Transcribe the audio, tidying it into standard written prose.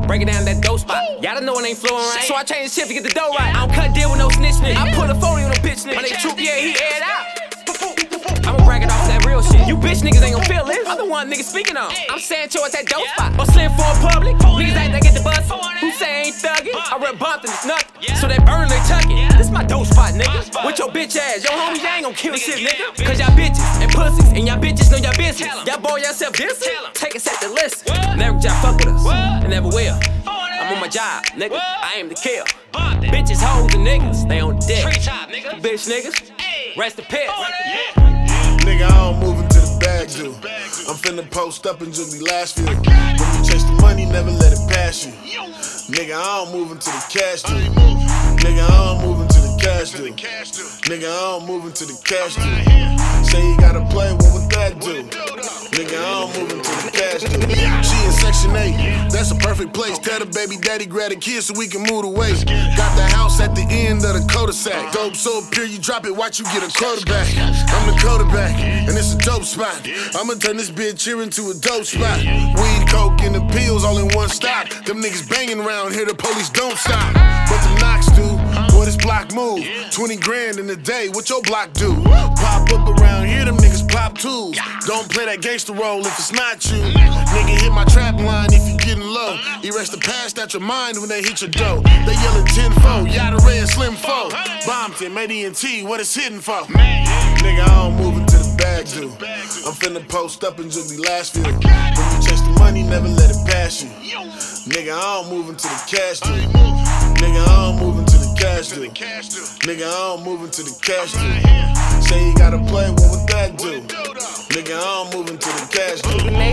break it down that dope spot. Y'all know it ain't flowing right, so I change the shit to get the dough right. I don't cut deal with no snitch nigga. I put a 40 on a bitch nigga. My nigga Troop, yeah, he aired out. I'ma brag it off that real shit. You bitch niggas ain't gon' feel it. I'm the one niggas speaking on. I'm Sancho at that dope spot. Or Slim for public. Niggas ain't that get the bus. Who say ain't thuggin'? I rep bumped and it's nothing. So they burn, they tuck it. This my dope spot, nigga. With your bitch ass. Yo, homies, y'all ain't gon' kill shit, nigga. Cause y'all bitches and pussies. And y'all bitches know y'all business. Y'all boy yourself this. Take a sec to listen. Never y'all fuck with us. And never will. I'm on my job, nigga. I aim to kill. Bitches, hoes, and niggas. They on the dick. Bitch niggas. Rest in peace. Nigga, I don't move into the bag, dude. I'm finna post up and just be last field. When you chase the money, never let it pass you. Nigga, I don't move into the cash, dude. Nigga, I don't move into the cash, dude. Nigga, I don't move into the cash, dude. Say you gotta play, what would that do? Nigga, I don't move into the cash, dude. She in Section 8, that's a perfect place. Tell the baby daddy grab the kids so we can move the waist. Got the house at the end of the cul-de-sac. Dope so pure, you drop it, watch you get a quarterback. I'm the quarterback, and it's a dope spot. I'ma turn this bitch here into a dope spot. Weed, coke, and the pills all in one stop. Them niggas banging around here, the police don't stop. But the knocks do, boy, this block move. 20 grand in a day, what your block do? Pop up around here, them niggas pop tools. Don't play that gangster role if it's not you. Nigga, hit my trap line if you getting low. Erase the past out your mind when they hit your dough. They yelling 10-4, Yada Red, Slim 4. Bompton, made ENT, what it's hitting for? Nigga, I don't move into the bag, dude. I'm finna post up and just be last field. When you chase the money, never let it pass you. Nigga, I don't move into the cash, dude. Nigga, I don't move into the cash, dude. Nigga, I don't move into the cash, dude. Say you gotta play, what would that do? Nigga, I don't move into the cash, dude.